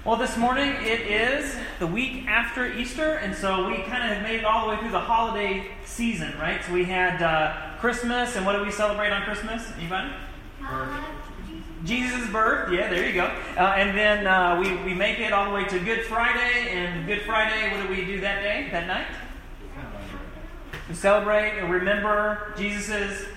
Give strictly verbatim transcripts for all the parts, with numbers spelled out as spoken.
Well, this morning it is the week after Easter, and so we kind of have made it all the way through the holiday season, right? So we had uh, Christmas, and what do we celebrate on Christmas? Anybody? Uh, Jesus' birth. Yeah, there you go. Uh, and then uh, we, we make it all the way to Good Friday, and Good Friday, what do we do that day, that night? We celebrate and remember Jesus'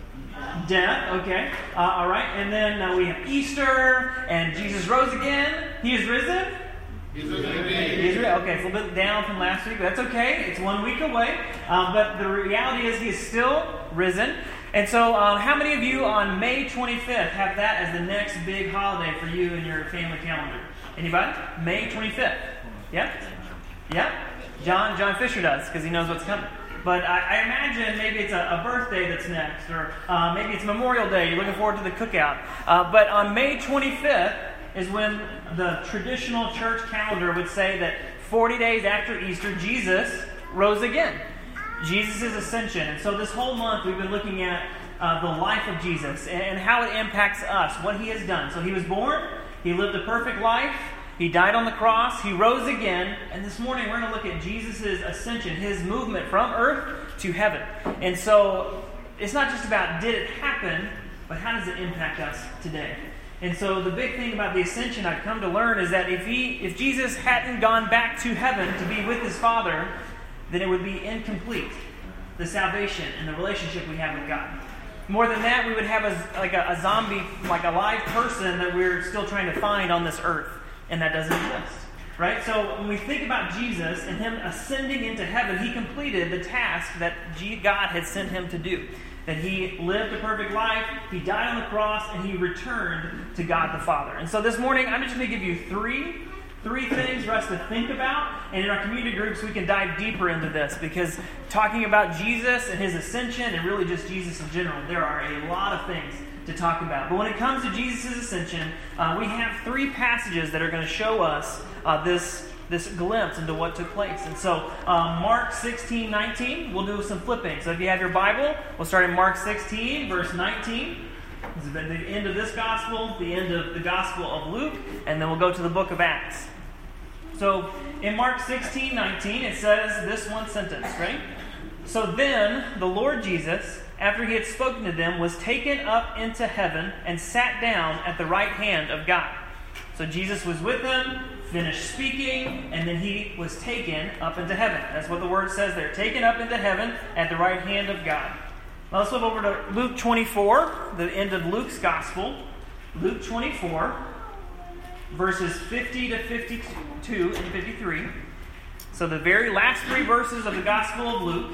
death, okay. Uh, all right, and then uh, we have Easter, and Jesus rose again. He is risen? He's risen indeed. He is risen. Okay, it's a little bit down from last week, but that's okay. It's one week away. Um, but the reality is he is still risen. And so uh, how many of you on May twenty-fifth have that as the next big holiday for you and your family calendar? Anybody? May twenty-fifth. Yeah? Yeah? John, John Fisher does, because he knows what's coming. But I, I imagine maybe it's a, a birthday that's next, or uh, maybe it's Memorial Day. You're looking forward to the cookout. Uh, but on May twenty-fifth is when the traditional church calendar would say that forty days after Easter, Jesus rose again. Jesus' ascension. And so this whole month we've been looking at uh, the life of Jesus and, and how it impacts us, what he has done. So he was born, he lived a perfect life, he died on the cross, he rose again, and this morning we're going to look at Jesus' ascension, his movement from earth to heaven. And so it's not just about did it happen, but how does it impact us today? And so the big thing about the ascension I've come to learn is that if he, if Jesus hadn't gone back to heaven to be with his Father, then it would be incomplete, the salvation and the relationship we have with God. More than that, we would have a, like a, a zombie, like a live person that we're still trying to find on this earth. And that doesn't exist, right? So when we think about Jesus and him ascending into heaven, he completed the task that God had sent him to do. That he lived a perfect life, he died on the cross, and he returned to God the Father. And so this morning, I'm just going to give you three, three things for us to think about. And in our community groups, we can dive deeper into this, because talking about Jesus and his ascension, and really just Jesus in general, there are a lot of things to talk about. But when it comes to Jesus' ascension, uh, we have three passages that are going to show us uh, this, this glimpse into what took place. And so um, Mark sixteen nineteen, we'll do some flipping. So if you have your Bible, we'll start in Mark sixteen, verse nineteen. This is the end of this gospel, the end of the gospel of Luke, and then we'll go to the book of Acts. So in Mark sixteen nineteen, it says this one sentence, right? So then the Lord Jesus, after he had spoken to them, was taken up into heaven and sat down at the right hand of God. So Jesus was with them, finished speaking, and then he was taken up into heaven. That's what the word says there. Taken up into heaven at the right hand of God. Now let's flip over to Luke twenty-four, the end of Luke's gospel. Luke twenty-four, verses fifty to fifty-two and fifty-three. So the very last three verses of the gospel of Luke.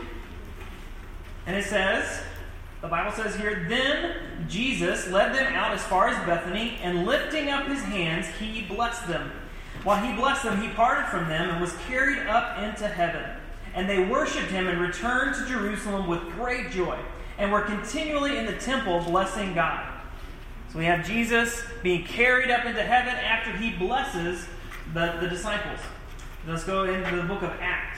And it says, the Bible says here, then Jesus led them out as far as Bethany, and lifting up his hands, he blessed them. While he blessed them, he parted from them and was carried up into heaven. And they worshipped him and returned to Jerusalem with great joy, and were continually in the temple blessing God. So we have Jesus being carried up into heaven after he blesses the, the disciples. Let's go into the book of Acts.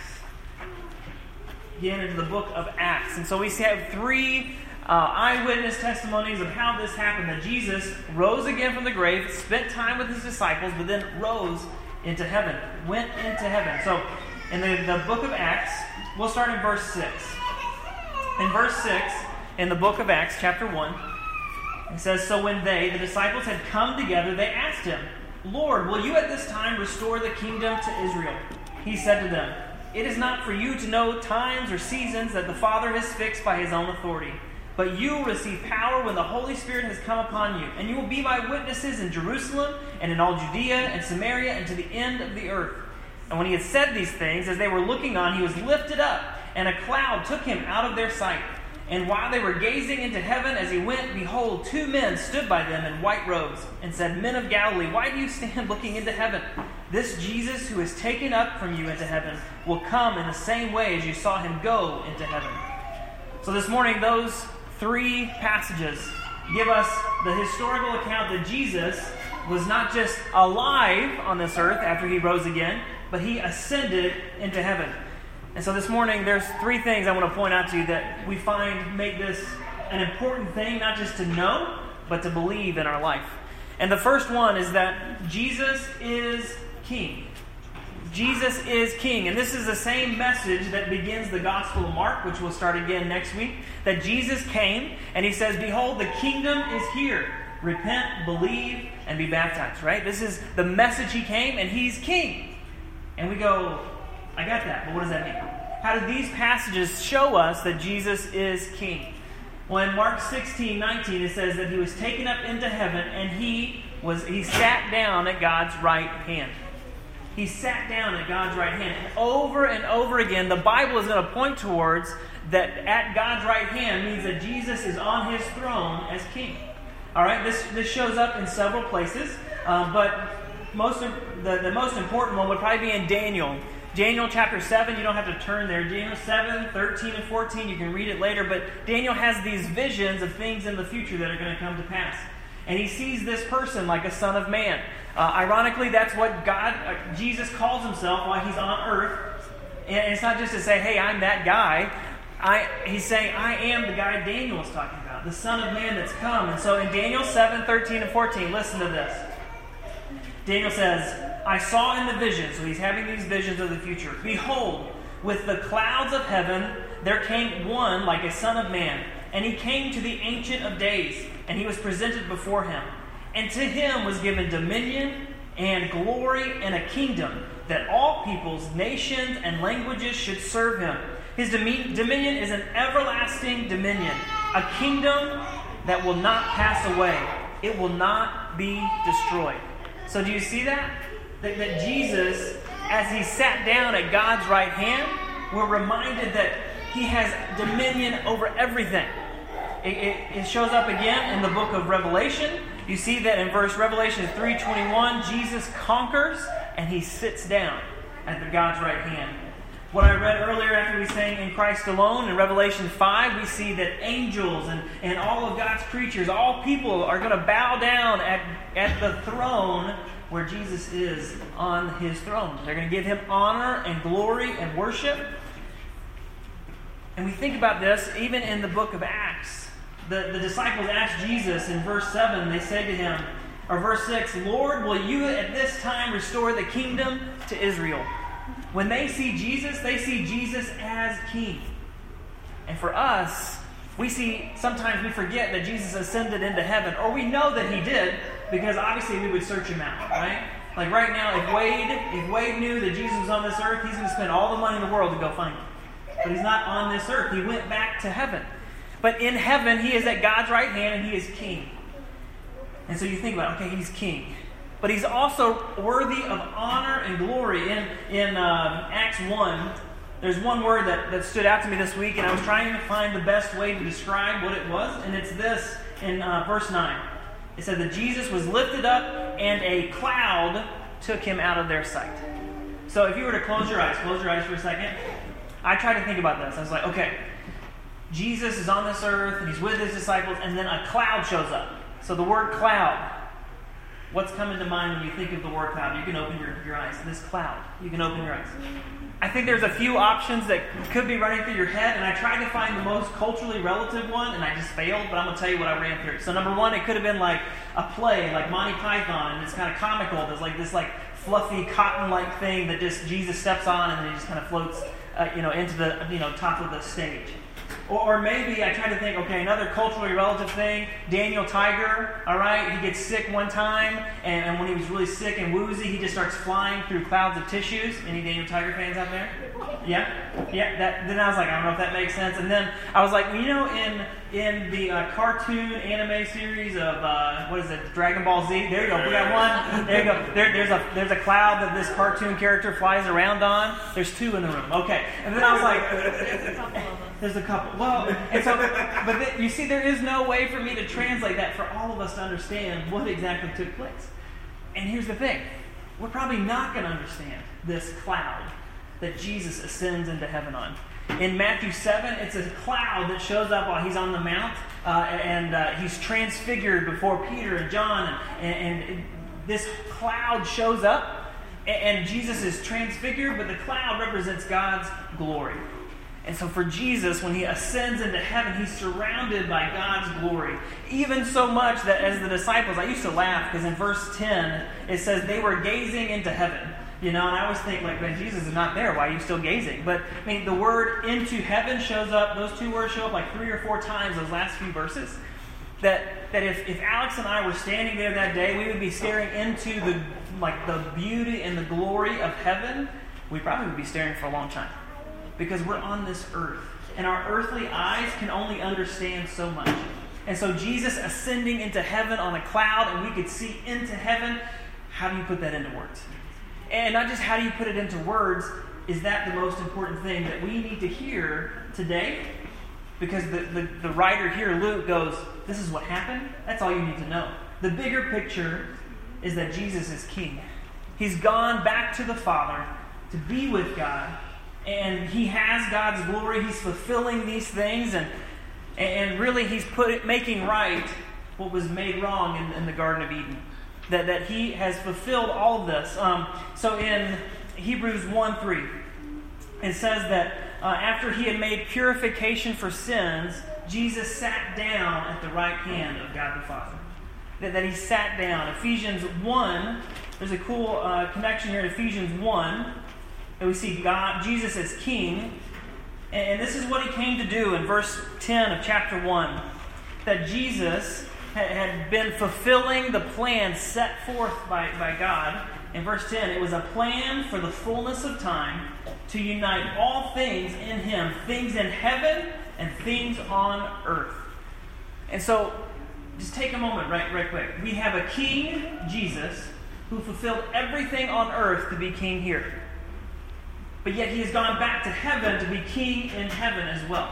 Again, into the book of Acts. And so we have three uh, eyewitness testimonies of how this happened. That Jesus rose again from the grave, spent time with his disciples, but then rose into heaven. Went into heaven. So in the, the book of Acts, we'll start in verse six. In verse six, in the book of Acts, chapter one, it says, so when they, the disciples, had come together, they asked him, Lord, will you at this time restore the kingdom to Israel? He said to them, it is not for you to know times or seasons that the Father has fixed by his own authority. But you will receive power when the Holy Spirit has come upon you. And you will be my witnesses in Jerusalem and in all Judea and Samaria and to the end of the earth. And when he had said these things, as they were looking on, he was lifted up, and a cloud took him out of their sight. And while they were gazing into heaven as he went, behold, two men stood by them in white robes, and said, Men of Galilee, why do you stand looking into heaven? This Jesus who is taken up from you into heaven will come in the same way as you saw him go into heaven. So this morning, those three passages give us the historical account that Jesus was not just alive on this earth after he rose again, but he ascended into heaven. And so this morning, there's three things I want to point out to you that we find make this an important thing, not just to know, but to believe in our life. And the first one is that Jesus is king. Jesus is king. And this is the same message that begins the Gospel of Mark, which we'll start again next week. That Jesus came and he says, behold, the kingdom is here. Repent, believe, and be baptized, right? This is the message he came, and he's king. And we go, I got that, but what does that mean? How do these passages show us that Jesus is king? Well, in Mark sixteen nineteen, it says that he was taken up into heaven, and he was he sat down at God's right hand. He sat down at God's right hand. And over and over again, the Bible is going to point towards that at God's right hand means that Jesus is on his throne as king. All right, this this shows up in several places, um, but most of, the, the most important one would probably be in Daniel. Daniel chapter seven, you don't have to turn there. Daniel seven, thirteen, and fourteen, you can read it later. But Daniel has these visions of things in the future that are going to come to pass. And he sees this person like a son of man. Uh, ironically, that's what God, uh, Jesus calls himself while he's on earth. And it's not just to say, hey, I'm that guy. I, he's saying, I am the guy Daniel was talking about, the Son of Man that's come. And so in Daniel seven, thirteen, and fourteen, listen to this. Daniel says, I saw in the vision, so he's having these visions of the future. Behold, with the clouds of heaven, there came one like a son of man. And he came to the Ancient of Days, and he was presented before him. And to him was given dominion and glory and a kingdom, that all peoples, nations, and languages should serve him. His dominion is an everlasting dominion, a kingdom that will not pass away. It will not be destroyed. So do you see that? That, that Jesus, as he sat down at God's right hand, we're reminded that he has dominion over everything. It, it, it shows up again in the book of Revelation. You see that in verse Revelation three twenty-one, Jesus conquers and he sits down at the God's right hand. What I read earlier after we sang In Christ Alone, in Revelation five, we see that angels and, and all of God's creatures, all people are going to bow down at, at the throne where Jesus is on his throne. They're going to give him honor and glory and worship. And we think about this even in the book of Acts. The, the disciples asked Jesus in verse seven, they say to him, or verse six, Lord, will you at this time restore the kingdom to Israel? When they see Jesus, they see Jesus as king. And for us, we see, sometimes we forget that Jesus ascended into heaven, or we know that he did, because obviously we would search him out, right? Like right now, if Wade, if Wade knew that Jesus was on this earth, he's going to spend all the money in the world to go find him. But he's not on this earth. He went back to heaven. But in heaven, he is at God's right hand, and he is king. And so you think about, okay, he's king. But he's also worthy of honor and glory. In, in uh, Acts one, there's one word that, that stood out to me this week, and I was trying to find the best way to describe what it was, and it's this in uh, verse nine. It said that Jesus was lifted up, and a cloud took him out of their sight. So if you were to close your eyes, close your eyes for a second. I tried to think about this. I was like, okay, Jesus is on this earth, and he's with his disciples, and then a cloud shows up. So the word cloud, what's coming to mind when you think of the word cloud? You can open your, your eyes. This cloud. You can open your eyes. I think there's a few options that could be running through your head, and I tried to find the most culturally relative one, and I just failed, but I'm going to tell you what I ran through. So number one, it could have been like a play, like Monty Python, and it's kind of comical. There's like this like fluffy cotton-like thing that just Jesus steps on, and then he just kind of floats uh, you know, into the you know top of the stage. Or, or maybe I try to think, okay, another culturally relative thing, Daniel Tiger, all right? He gets sick one time, and, and when he was really sick and woozy, he just starts flying through clouds of tissues. Any Daniel Tiger fans out there? Yeah? Yeah, that, then I was like, I don't know if that makes sense. And then I was like, you know, in in the uh, cartoon anime series of, uh, what is it, Dragon Ball Z? There you go, we got one. There you go. There, there's a there's a cloud that this cartoon character flies around on. There's two in the room. Okay. And then I was like... There's a couple. Well, and so, but the, you see, there is no way for me to translate that for all of us to understand what exactly took place. And here's the thing. We're probably not going to understand this cloud that Jesus ascends into heaven on. In Matthew seven, it's a cloud that shows up while he's on the mount, uh, and uh, he's transfigured before Peter and John, and, and, and this cloud shows up, and, and Jesus is transfigured, but the cloud represents God's glory. And so for Jesus, when he ascends into heaven, he's surrounded by God's glory. Even so much that as the disciples, I used to laugh because in verse ten, it says they were gazing into heaven. You know, and I always think, like, man, Jesus is not there. Why are you still gazing? But, I mean, the word into heaven shows up, those two words show up like three or four times those last few verses. That that if, if Alex and I were standing there that day, we would be staring into the, like, the beauty and the glory of heaven. We probably would be staring for a long time. Because we're on this earth. And our earthly eyes can only understand so much. And so Jesus ascending into heaven on a cloud, and we could see into heaven. How do you put that into words? And not just how do you put it into words, is that the most important thing that we need to hear today? Because the, the, the writer here, Luke, goes, this is what happened. That's all you need to know. The bigger picture is that Jesus is king. He's gone back to the Father to be with God. And he has God's glory. He's fulfilling these things. And, and really, he's put it, making right what was made wrong in, in the Garden of Eden. That, that he has fulfilled all of this. Um, so in Hebrews one three, it says that uh, after he had made purification for sins, Jesus sat down at the right hand of God the Father. That, that he sat down. Ephesians one, there's a cool uh, connection here in Ephesians one. That we see God, Jesus as king. And, and this is what he came to do in verse ten of chapter one. That Jesus had been fulfilling the plan set forth by, by God. In verse ten, it was a plan for the fullness of time to unite all things in him, things in heaven and things on earth. And so, just take a moment right, right quick. We have a king, Jesus, who fulfilled everything on earth to be king here. But yet he has gone back to heaven to be king in heaven as well.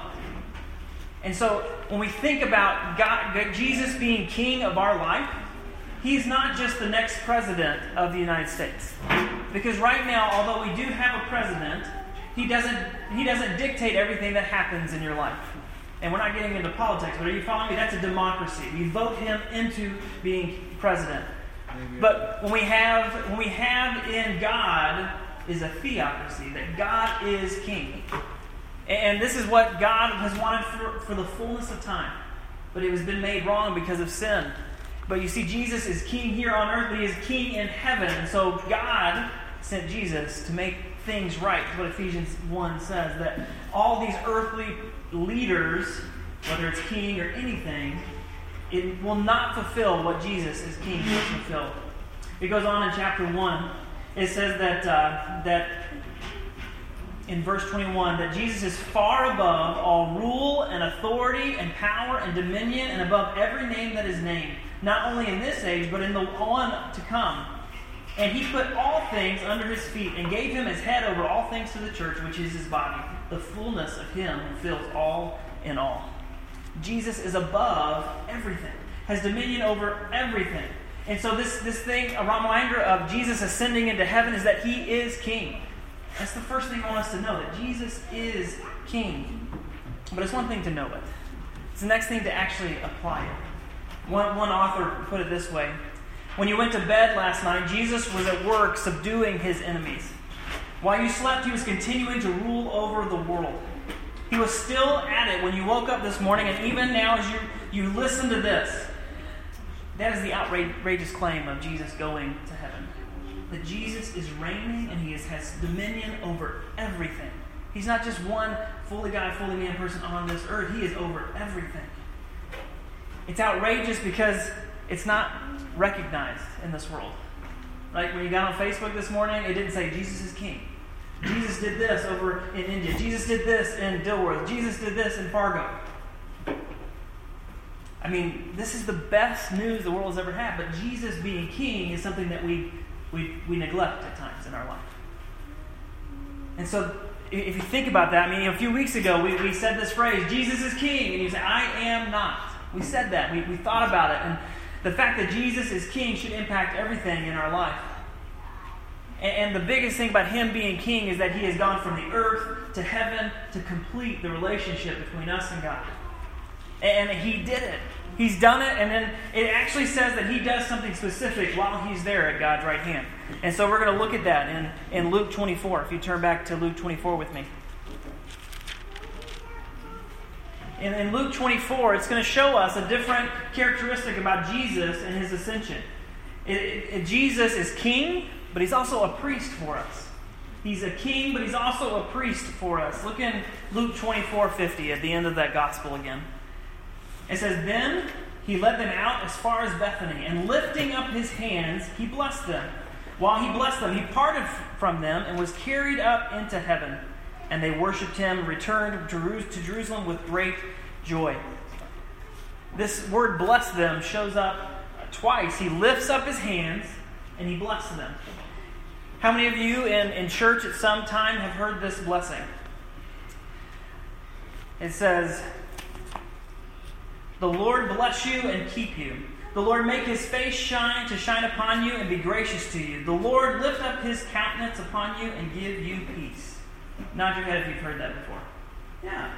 And so, when we think about God, Jesus being king of our life, he's not just the next president of the United States. Because right now, although we do have a president, he doesn't he doesn't dictate everything that happens in your life. And we're not getting into politics, but are you following me? That's a democracy. We vote him into being president. Amen. But when we have when we have in God is a theocracy, that God is king. And this is what God has wanted for, for the fullness of time. But it has been made wrong because of sin. But you see, Jesus is king here on earth, but he is king in heaven. And so God sent Jesus to make things right. That's what Ephesians one says, that all these earthly leaders, whether it's king or anything, it will not fulfill what Jesus as king will fulfill. It goes on in chapter one. It says that uh, that in verse twenty-one, that Jesus is far above all rule and authority and power and dominion and above every name that is named, not only in this age, but in the one to come. And he put all things under his feet and gave him his head over all things to the church, which is his body, the fullness of him who fills all in all. Jesus is above everything, has dominion over everything. And so this, this thing, a reminder of Jesus ascending into heaven, is that he is king. That's the first thing I want us to know, that Jesus is king. But it's one thing to know it. It's the next thing to actually apply it. One, one author put it this way. When you went to bed last night, Jesus was at work subduing his enemies. While you slept, he was continuing to rule over the world. He was still at it when you woke up this morning, and even now as you, you listen to this, that is the outrageous claim of Jesus going to heaven. That Jesus is reigning and he is, has dominion over everything. He's not just one fully God, fully man person on this earth. He is over everything. It's outrageous because it's not recognized in this world. Like when you got on Facebook this morning, it didn't say Jesus is king. Jesus did this over in India. Jesus did this in Dilworth. Jesus did this in Fargo. I mean, this is the best news the world has ever had, but Jesus being king is something that we we, we neglect at times in our life. And so, if you think about that, I mean, a few weeks ago, we, we said this phrase, Jesus is king, and you say, I am not. We said that. We, we thought about it, and the fact that Jesus is king should impact everything in our life. And, and the biggest thing about him being king is that he has gone from the earth to heaven to complete the relationship between us and God. And he did it. He's done it, and then it actually says that he does something specific while he's there at God's right hand. And so we're going to look at that in, in Luke twenty-four. If you turn back to Luke twenty-four with me. In, in Luke twenty-four, it's going to show us a different characteristic about Jesus and his ascension. It, it, it, Jesus is king, but he's also a priest for us. He's a king, but he's also a priest for us. Look in Luke twenty-four fifty at the end of that gospel again. It says, "Then he led them out as far as Bethany, and lifting up his hands, he blessed them. While he blessed them, he parted from them and was carried up into heaven. And they worshipped him and returned to Jerusalem with great joy." This word "bless them" shows up twice. He lifts up his hands and he blesses them. How many of you in, in church at some time have heard this blessing? It says, "The Lord bless you and keep you. The Lord make his face shine to shine upon you and be gracious to you. The Lord lift up his countenance upon you and give you peace." Nod your head if you've heard that before. Yeah.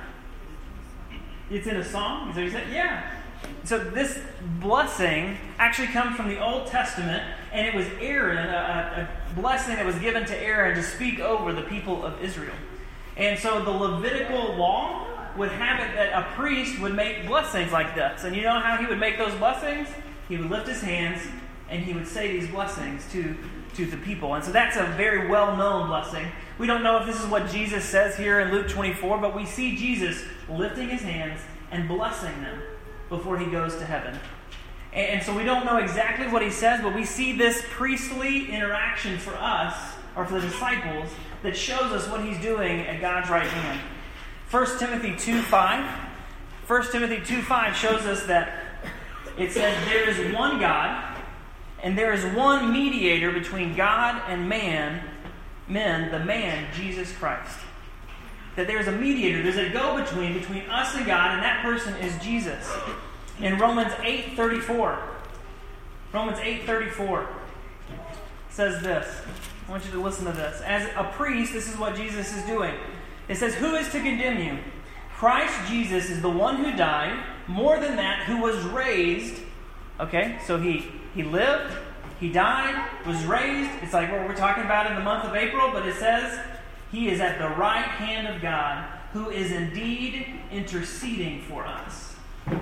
It's in a song? Is that what you said? Yeah. So this blessing actually comes from the Old Testament, and it was Aaron, a, a blessing that was given to Aaron to speak over the people of Israel. And so the Levitical law would have it that a priest would make blessings like this. And you know how he would make those blessings? He would lift his hands and he would say these blessings to, to the people. And so that's a very well-known blessing. We don't know if this is what Jesus says here in Luke twenty-four, but we see Jesus lifting his hands and blessing them before he goes to heaven. And, and so we don't know exactly what he says, but we see this priestly interaction for us, or for the disciples, that shows us what he's doing at God's right hand. First Timothy two five. First Timothy two five shows us that it says, "There is one God, and there is one mediator between God and man, men, the man, Jesus Christ." That there's a mediator, there's a go-between between us and God, and that person is Jesus. In Romans eight thirty-four, Romans eight thirty-four says this. I want you to listen to this. As a priest, this is what Jesus is doing. It says, "Who is to condemn you? Christ Jesus is the one who died, more than that, who was raised." Okay, so he, he lived, he died, was raised. It's like what we're talking about in the month of April, but it says he is at the right hand of God, who is indeed interceding for us.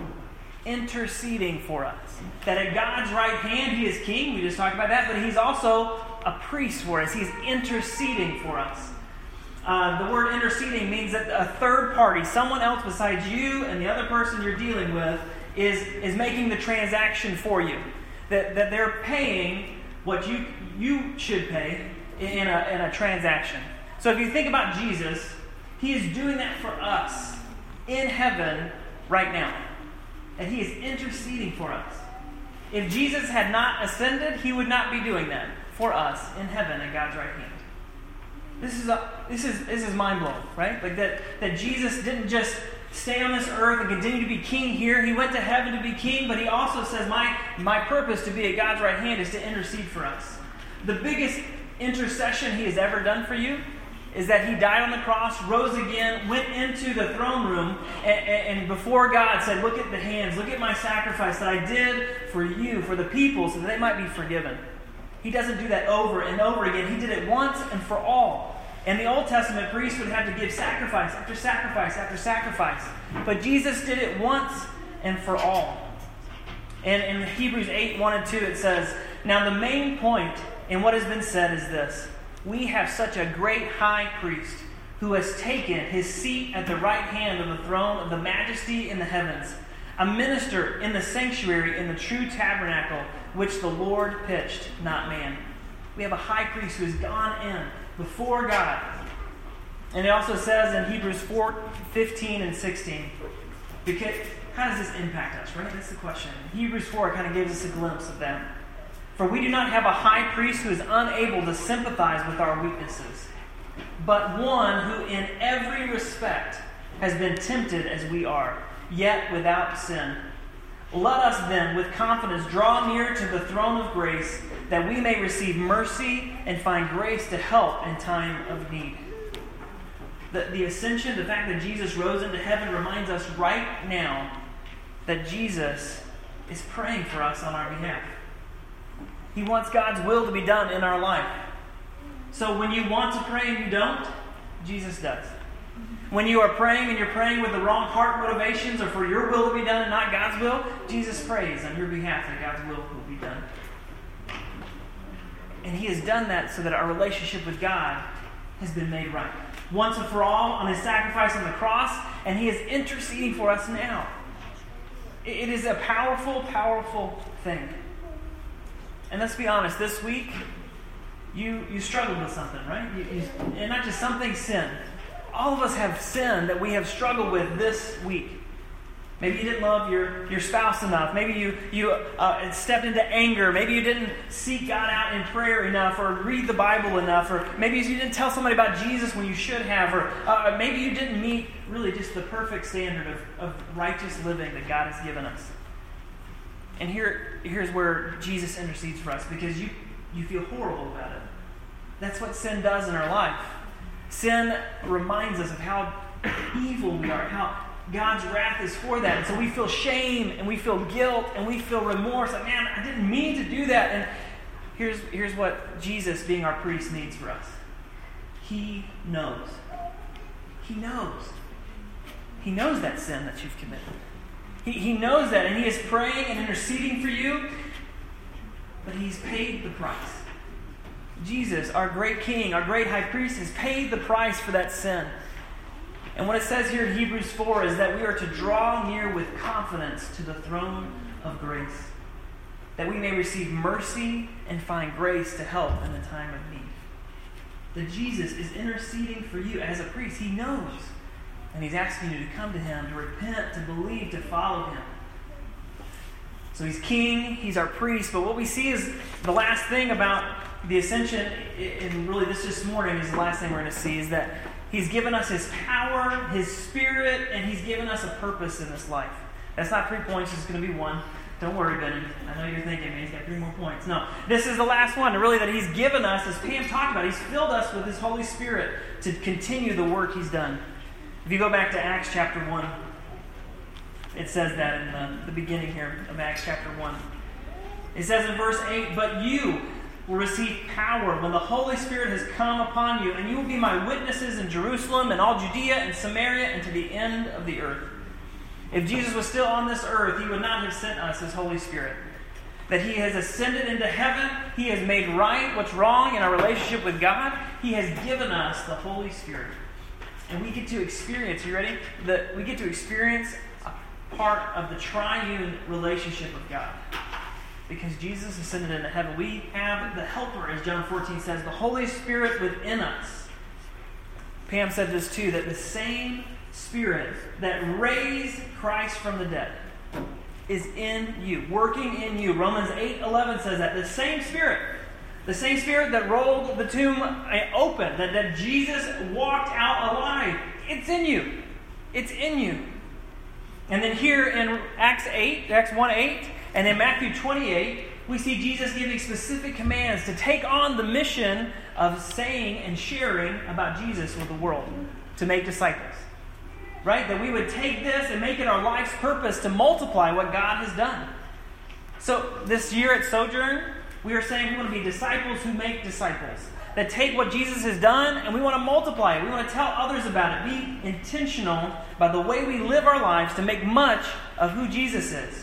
Interceding for us. That at God's right hand, he is king. We just talked about that, but he's also a priest for us. He's interceding for us. Uh, the word interceding means that a third party, someone else besides you and the other person you're dealing with, is, is making the transaction for you. That, that they're paying what you you should pay in a, in a transaction. So if you think about Jesus, he is doing that for us in heaven right now. And he is interceding for us. If Jesus had not ascended, he would not be doing that for us in heaven at God's right hand. This is a, this is this is mind-blowing, right? Like that, that Jesus didn't just stay on this earth and continue to be king here. He went to heaven to be king, but he also says, my, my purpose to be at God's right hand is to intercede for us. The biggest intercession he has ever done for you is that he died on the cross, rose again, went into the throne room, and, and, and before God said, "Look at the hands, look at my sacrifice that I did for you, for the people, so that they might be forgiven." He doesn't do that over and over again. He did it once and for all. And the Old Testament priests would have to give sacrifice after sacrifice after sacrifice. But Jesus did it once and for all. And in Hebrews eight, one and two, it says, "Now the main point in what has been said is this: we have such a great high priest who has taken his seat at the right hand of the throne of the majesty in the heavens, a minister in the sanctuary in the true tabernacle, which the Lord pitched, not man." We have a high priest who has gone in before God. And it also says in Hebrews four, fifteen and sixteen, because how does this impact us, right? That's the question. Hebrews four kind of gives us a glimpse of that. "For we do not have a high priest who is unable to sympathize with our weaknesses, but one who in every respect has been tempted as we are, yet without sin. Let us then with confidence draw near to the throne of grace, that we may receive mercy and find grace to help in time of need." The, the ascension, the fact that Jesus rose into heaven, reminds us right now that Jesus is praying for us on our behalf. He wants God's will to be done in our life. So when you want to pray and you don't, Jesus does. When you are praying and you're praying with the wrong heart motivations or for your will to be done and not God's will, Jesus prays on your behalf that God's will will be done. And he has done that so that our relationship with God has been made right. Once and for all on his sacrifice on the cross, and he is interceding for us now. It is a powerful, powerful thing. And let's be honest, this week, you you struggled with something, right? You, you, and not just something, sin. All of us have sin that we have struggled with this week. Maybe you didn't love your, your spouse enough. Maybe you, you uh, stepped into anger. Maybe you didn't seek God out in prayer enough or read the Bible enough. Or maybe you didn't tell somebody about Jesus when you should have. Or uh, maybe you didn't meet really just the perfect standard of, of righteous living that God has given us. And here, here's where Jesus intercedes for us, because you, you feel horrible about it. That's what sin does in our life. Sin reminds us of how evil we are, how God's wrath is for that. And so we feel shame and we feel guilt and we feel remorse. Like, man, I didn't mean to do that. And here's, here's what Jesus, being our priest, needs for us. He knows. He knows. He knows that sin that you've committed. He, he knows that, and he is praying and interceding for you, but he's paid the price. Jesus, our great King, our great high priest, has paid the price for that sin. And what it says here in Hebrews four is that we are to draw near with confidence to the throne of grace, that we may receive mercy and find grace to help in the time of need. That Jesus is interceding for you as a priest. He knows. And he's asking you to come to him, to repent, to believe, to follow him. So he's king, he's our priest. But what we see is the last thing about the ascension, and really this this morning is the last thing we're going to see, is that he's given us his power, his spirit, and he's given us a purpose in this life. That's not three points, it's going to be one. Don't worry, Benny. I know you're thinking, man, he's got three more points. No, this is the last one, really, that he's given us, as Pam talked about, he's filled us with his Holy Spirit to continue the work he's done. If you go back to Acts chapter one, it says that in the, the beginning here of Acts chapter one. It says in verse eight, "But you will receive power when the Holy Spirit has come upon you, and you will be my witnesses in Jerusalem and all Judea and Samaria and to the end of the earth." If Jesus was still on this earth, he would not have sent us his Holy Spirit. That he has ascended into heaven, he has made right what's wrong in our relationship with God, he has given us the Holy Spirit. And we get to experience, you ready? That we get to experience a part of the triune relationship with God. Because Jesus ascended into heaven, we have the helper, as John fourteen says, the Holy Spirit within us. Pam said this too, that the same Spirit that raised Christ from the dead is in you, working in you. Romans eight eleven says that. The same Spirit, the same Spirit that rolled the tomb open, that, that Jesus walked out alive, it's in you. It's in you. And then here in Acts eight, Acts one eight, and in Matthew twenty-eight, we see Jesus giving specific commands to take on the mission of saying and sharing about Jesus with the world, to make disciples. Right? That we would take this and make it our life's purpose to multiply what God has done. So this year at Sojourn, we are saying we want to be disciples who make disciples. That take what Jesus has done and we want to multiply it. We want to tell others about it. Be intentional by the way we live our lives to make much of who Jesus is.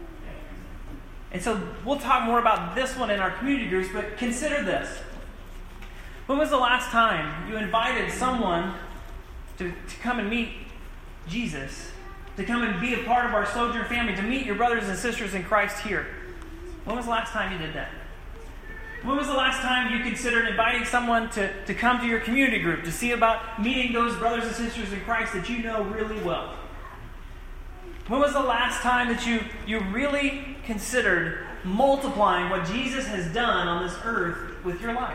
And so we'll talk more about this one in our community groups, but consider this. When was the last time you invited someone to, to come and meet Jesus, to come and be a part of our Sojourn family, to meet your brothers and sisters in Christ here? When was the last time you did that? When was the last time you considered inviting someone to, to come to your community group, to see about meeting those brothers and sisters in Christ that you know really well? When was the last time that you, you really considered multiplying what Jesus has done on this earth with your life?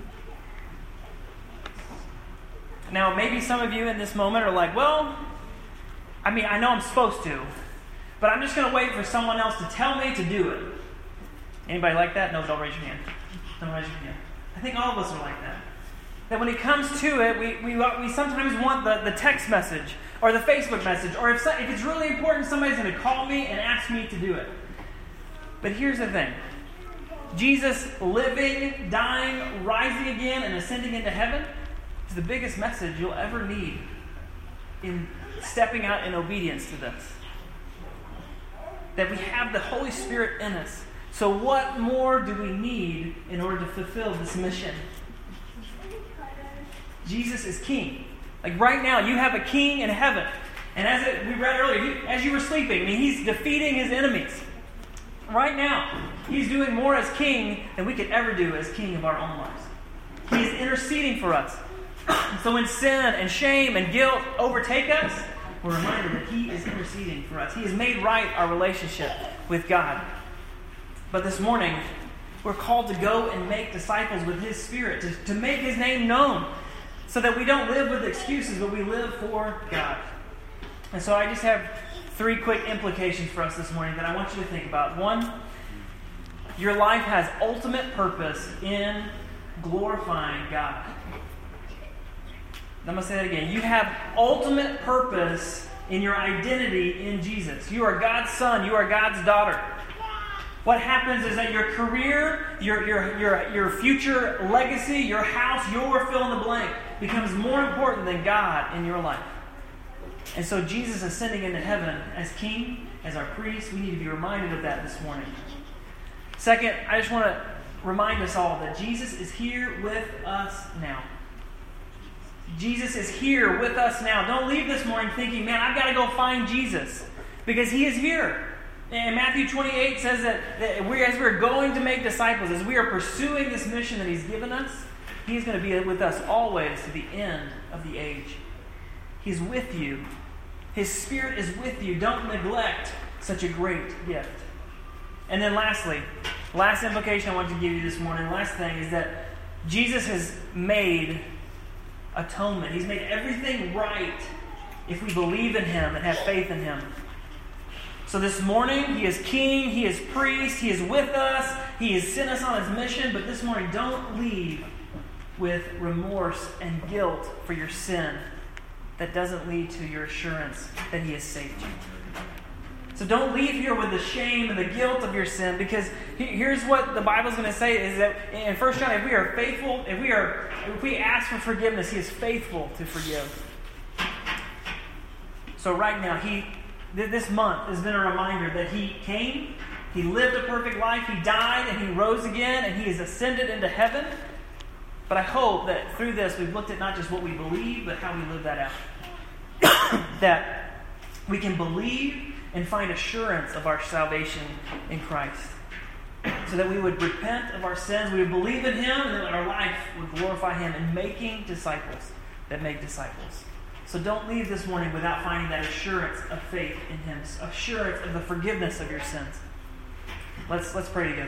Now, maybe some of you in this moment are like, well, I mean, I know I'm supposed to, but I'm just going to wait for someone else to tell me to do it. Anybody like that? No, don't raise your hand. Don't raise your hand. I think all of us are like that. That when it comes to it, we we, we sometimes want the, the text message or the Facebook message, or if, so, if it's really important, somebody's going to call me and ask me to do it. But here's the thing. Jesus living, dying, rising again, and ascending into heaven is the biggest message you'll ever need in stepping out in obedience to this. That we have the Holy Spirit in us So what more do we need in order to fulfill this mission? Jesus is king. Like right now, you have a king in heaven. And as it, we read earlier, he, as you were sleeping, I mean, he's defeating his enemies. Right now, he's doing more as king than we could ever do as king of our own lives. He is interceding for us. So when sin and shame and guilt overtake us, we're reminded that he is interceding for us. He has made right our relationship with God. But this morning, we're called to go and make disciples with his Spirit, to, to make his name known, so that we don't live with excuses, but we live for God. And so I just have three quick implications for us this morning that I want you to think about. One, your life has ultimate purpose in glorifying God. I'm going to say that again. You have ultimate purpose in your identity in Jesus. You are God's son. You are God's daughter. What happens is that your career, your, your, your, your future legacy, your house, your fill in the blank becomes more important than God in your life. And so Jesus ascending into heaven as king, as our priest, we need to be reminded of that this morning. Second, I just want to remind us all that Jesus is here with us now. Jesus is here with us now. Don't leave this morning thinking, man, I've got to go find Jesus. Because he is here. And Matthew twenty-eight says that, that we, as we're going to make disciples, as we are pursuing this mission that he's given us, he's going to be with us always to the end of the age. He's with you. His Spirit is with you. Don't neglect such a great gift. And then lastly, last implication I want to give you this morning, last thing, is that Jesus has made atonement. He's made everything right if we believe in him and have faith in him. So this morning, he is king, he is priest, he is with us, he has sent us on his mission, but this morning, don't leave with remorse and guilt for your sin that doesn't lead to your assurance that he has saved you. So don't leave here with the shame and the guilt of your sin, because here's what the Bible's going to say is that in First John, if we are faithful, if we are, if we ask for forgiveness, he is faithful to forgive. So right now, he, this month has been a reminder that he came, he lived a perfect life, he died, and he rose again, and he has ascended into heaven. But I hope that through this, we've looked at not just what we believe, but how we live that out. That we can believe and find assurance of our salvation in Christ. So that we would repent of our sins, we would believe in him, and that our life would glorify him in making disciples that make disciples. So don't leave this morning without finding that assurance of faith in him, assurance of the forgiveness of your sins. Let's, let's pray together.